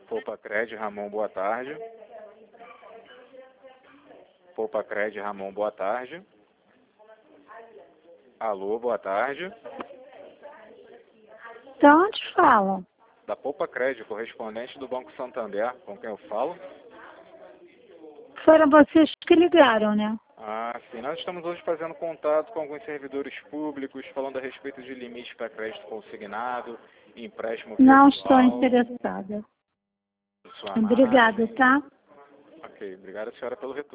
Poupa-Cred, Ramon, boa tarde. Poupa-Cred, Ramon, boa tarde. Alô, boa tarde. De onde falam? Da Poupa-Cred, correspondente do Banco Santander, com quem eu falo. Foram vocês que ligaram, né? Ah, sim. Nós estamos hoje fazendo contato com alguns servidores públicos, falando a respeito de limites para crédito consignado, empréstimo Não pessoal. estou interessada. Sua Obrigada, margem. tá? Ok, obrigado, senhora, pelo retorno.